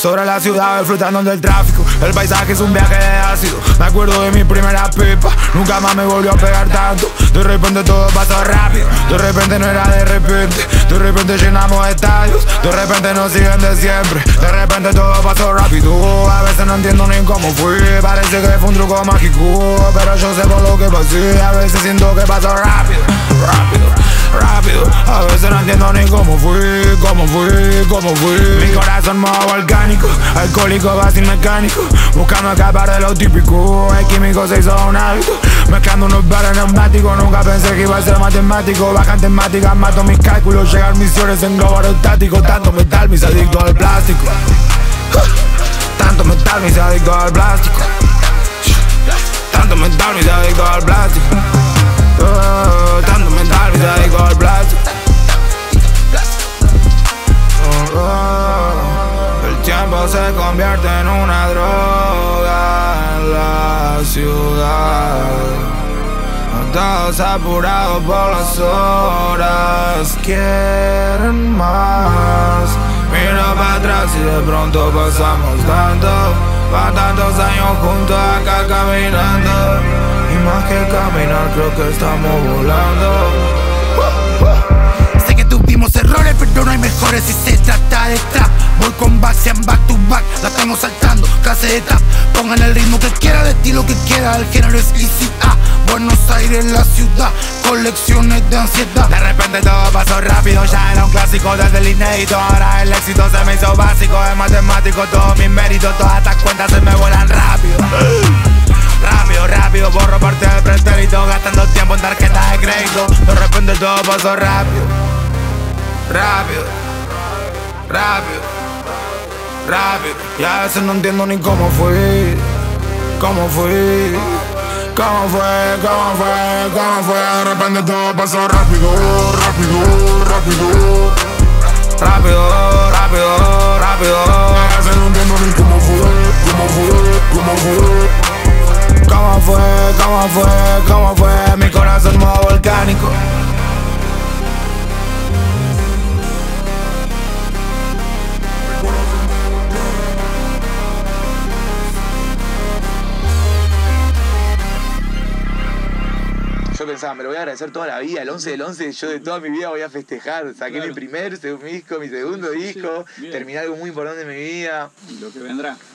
sobre la ciudad disfrutando del tráfico. El paisaje es un viaje de ácido. Me acuerdo de mi primera pipa, nunca más me volvió a pegar tanto. De repente todo pasó rápido, de repente no era de repente llenamos estadios, de repente nos siguen de siempre, de repente todo pasó rápido. A veces no entiendo ni cómo fui, parece que fue un truco mágico, pero yo sé por lo que pasé. A veces siento que pasó rápido. A veces no entiendo ni cómo fui. Mi corazón modo volcánico, alcohólico, va sin mecánico, buscando escapar de lo típico. El químico se hizo un hábito, mezclando unos bares neumáticos. Nunca pensé que iba a ser matemático. Bajan temáticas, mato mis cálculos, llegan misiones en globo aerostático. Tanto metal, mis adicto al plástico. Tanto metal, mis adicto al plástico. Tanto metal, mis adicto al plástico. Tanto mental, mis adictos al plástico. El tiempo se convierte en una droga en la ciudad. Todos apurados por las horas, quieren más. Miro para atrás y de pronto pasamos tantos años juntos acá caminando. Y más que caminar creo que estamos volando. Sé que tuvimos errores pero no hay mejores si se trata de trap. Voy con Baxian back to back, la tengo saltando, clase de tap. Pongan el ritmo que quiera, de estilo que quiera, el género es easy A. Buenos Aires, la ciudad, colecciones de ansiedad. De repente todo pasó rápido, ya era un clásico desde el inédito. Ahora el éxito se me hizo básico, es matemático, todos mis méritos. Todas estas cuentas se me vuelan rápido. Rápido, borro parte del pretérito, gastando tiempo en tarjetas de crédito. De repente todo pasó rápido. Y a veces no entiendo ni cómo fui. De repente todo pasó rápido. A veces no entiendo ni cómo fue. Mi corazón modo volcánico. Yo pensaba, me lo voy a agradecer toda la vida, el 11 del 11 yo de toda mi vida voy a festejar. Saqué mi primer disco, mi segundo disco, terminé algo muy importante en mi vida. Lo que vendrá.